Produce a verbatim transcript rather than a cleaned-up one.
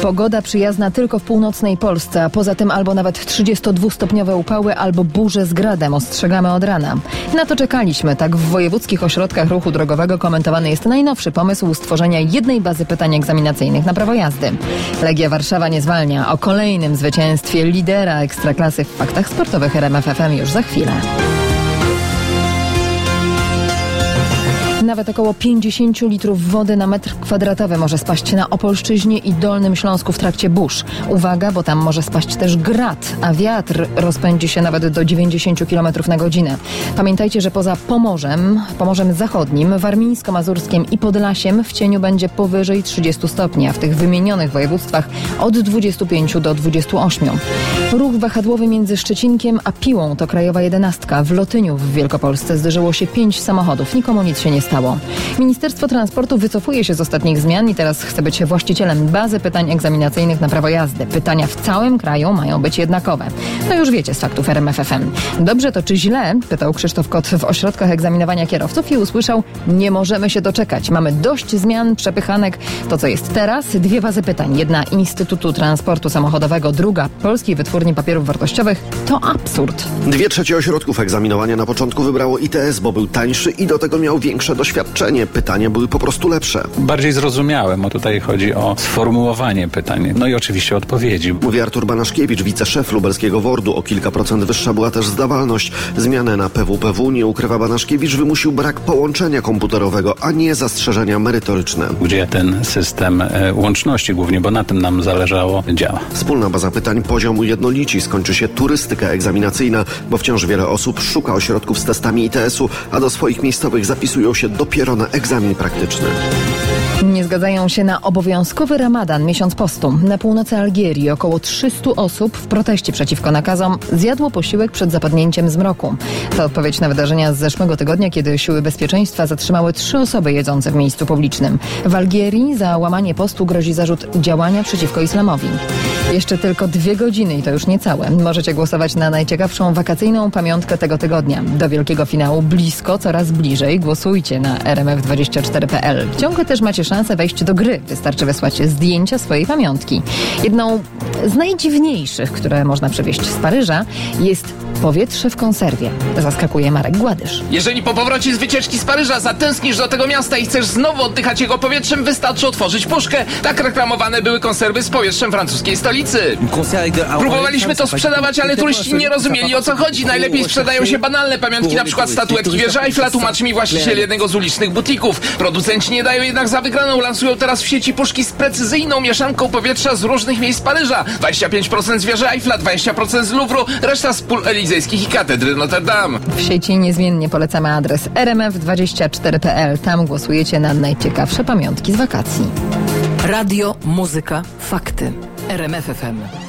Pogoda przyjazna tylko w północnej Polsce, a poza tym albo nawet trzydziestodwustopniowe upały, albo burze z gradem, ostrzegamy od rana. Na to czekaliśmy. Tak w wojewódzkich ośrodkach ruchu drogowego komentowany jest najnowszy pomysł stworzenia jednej bazy pytań egzaminacyjnych na prawo jazdy. Legia Warszawa nie zwalnia. O kolejnym zwycięstwie lidera Ekstraklasy w faktach sportowych R M F F M już za chwilę. Nawet około pięćdziesiąt litrów wody na metr kwadratowy może spaść na Opolszczyźnie i Dolnym Śląsku w trakcie burz. Uwaga, bo tam może spaść też grad, a wiatr rozpędzi się nawet do dziewięćdziesiąt kilometrów na godzinę. Pamiętajcie, że poza Pomorzem, Pomorzem Zachodnim, Warmińsko-Mazurskiem i Podlasiem w cieniu będzie powyżej trzydziestu stopni, a w tych wymienionych województwach od dwudziestu pięciu do dwudziestu ośmiu. Ruch wahadłowy między Szczecinkiem a Piłą to krajowa jedenastka. W Lotyniu w Wielkopolsce zderzyło się pięć samochodów. Nikomu nic się nie stało. Ministerstwo Transportu wycofuje się z ostatnich zmian i teraz chce być właścicielem bazy pytań egzaminacyjnych na prawo jazdy. Pytania w całym kraju mają być jednakowe. To już wiecie z faktów R M F F M. Dobrze to czy źle? Pytał Krzysztof Kot w ośrodkach egzaminowania kierowców i usłyszał: nie możemy się doczekać. Mamy dość zmian, przepychanek. To co jest teraz? Dwie bazy pytań. Jedna Instytutu Transportu Samochodowego, druga Polskiej Wytwórni Papierów Wartościowych. To absurd. Dwie trzecie ośrodków egzaminowania na początku wybrało I T S, bo był tańszy i do tego miał większe doświadczenie. Pytania były po prostu lepsze. Bardziej zrozumiałe, bo tutaj chodzi o sformułowanie pytań. No i oczywiście odpowiedzi. Mówi Artur Banaszkiewicz, wiceszef lubelskiego wordu. O kilka procent wyższa była też zdawalność. Zmianę na P W P W, nie ukrywa Banaszkiewicz, wymusił brak połączenia komputerowego, a nie zastrzeżenia merytoryczne. Gdzie ten system e, łączności głównie, bo na tym nam zależało, działa. Wspólna baza pytań poziom ujednolici. Skończy się turystyka egzaminacyjna, bo wciąż wiele osób szuka ośrodków z testami I T S-u, a do swoich miejscowych zapisują się dopiero na egzamin praktyczny. Nie zgadzają się na obowiązkowy ramadan, miesiąc postu. Na północy Algierii około trzysta osób w proteście przeciwko nakazom zjadło posiłek przed zapadnięciem zmroku. To odpowiedź na wydarzenia z zeszłego tygodnia, kiedy siły bezpieczeństwa zatrzymały trzy osoby jedzące w miejscu publicznym. W Algierii za łamanie postu grozi zarzut działania przeciwko islamowi. Jeszcze tylko dwie godziny i to już niecałe. Możecie głosować na najciekawszą wakacyjną pamiątkę tego tygodnia. Do wielkiego finału blisko, coraz bliżej. Głosujcie na r m f dwadzieścia cztery kropka p l. Ciągle też macie szansę wejść do gry. Wystarczy wysłać zdjęcia swojej pamiątki. Jedną z najdziwniejszych, które można przywieźć z Paryża, jest powietrze w konserwie. Zaskakuje Marek Gładysz. Jeżeli po powrocie z wycieczki z Paryża zatęsknisz do tego miasta i chcesz znowu oddychać jego powietrzem, wystarczy otworzyć puszkę. Tak reklamowane były konserwy z powietrzem francuskiej stolicy. Próbowaliśmy to sprzedawać, ale turyści nie rozumieli, o co chodzi. Najlepiej sprzedają się banalne pamiątki, na przykład statuetki wieży Eiffla, tłumaczy mi właściciel jednego z ulicznych butików. Producenci nie dają jednak za wygraną, lansują teraz w sieci puszki z precyzyjną mieszanką powietrza z różnych miejsc Paryża. dwadzieścia pięć procent z wieży Eiffla, dwadzieścia procent z Louvru, reszta z pól elizejskich i katedry Notre Dame. W sieci niezmiennie polecamy adres r m f dwadzieścia cztery kropka p l. Tam głosujecie na najciekawsze pamiątki z wakacji. Radio, muzyka, fakty. R M F F M.